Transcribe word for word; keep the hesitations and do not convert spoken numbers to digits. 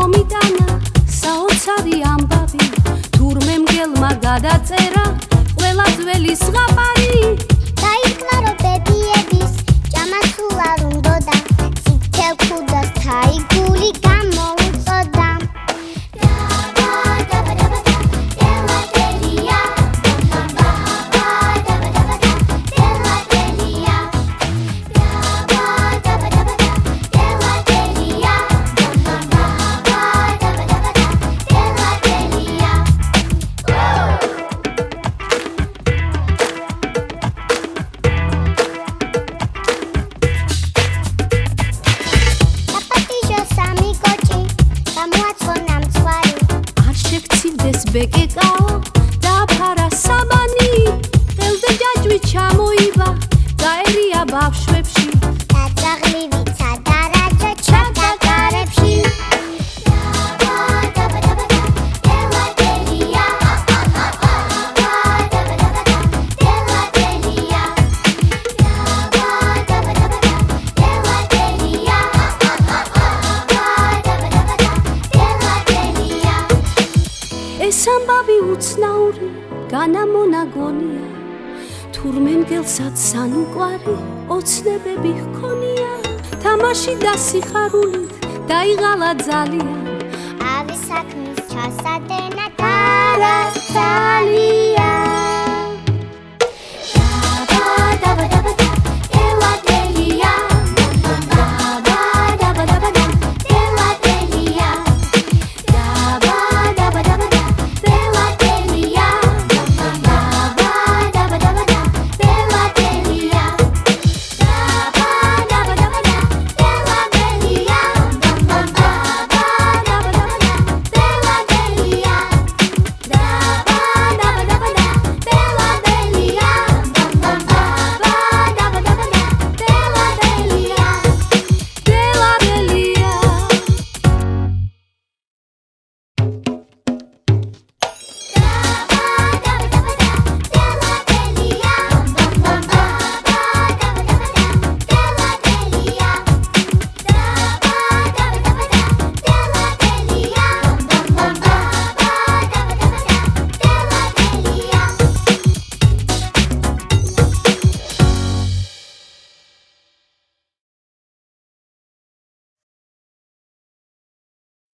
მომიტანა საოცარი ამბავი თურმე მგელმა გადაწერა ყველა ძველი ზღაპარი დაიწყნა რომ ბებიების ჭამასულ არ უნდოდა ციცელ ქუდას თაიგული გამოუწოდა ბეკეკაო დაფარა საბანი ხელზე ჯაჭვი ჩამოივა გაერია ბავშვებში დაძაღლივი ცადარაჯა ჩადა გარებში ეს ამბავი უცნაური განამონაგონია თურმე მგელსაც სანუკვარი ოცნებები ჰქონია თამაში და სიხარულით დაიღალა ძალიან ავი საქმის ჩასადენა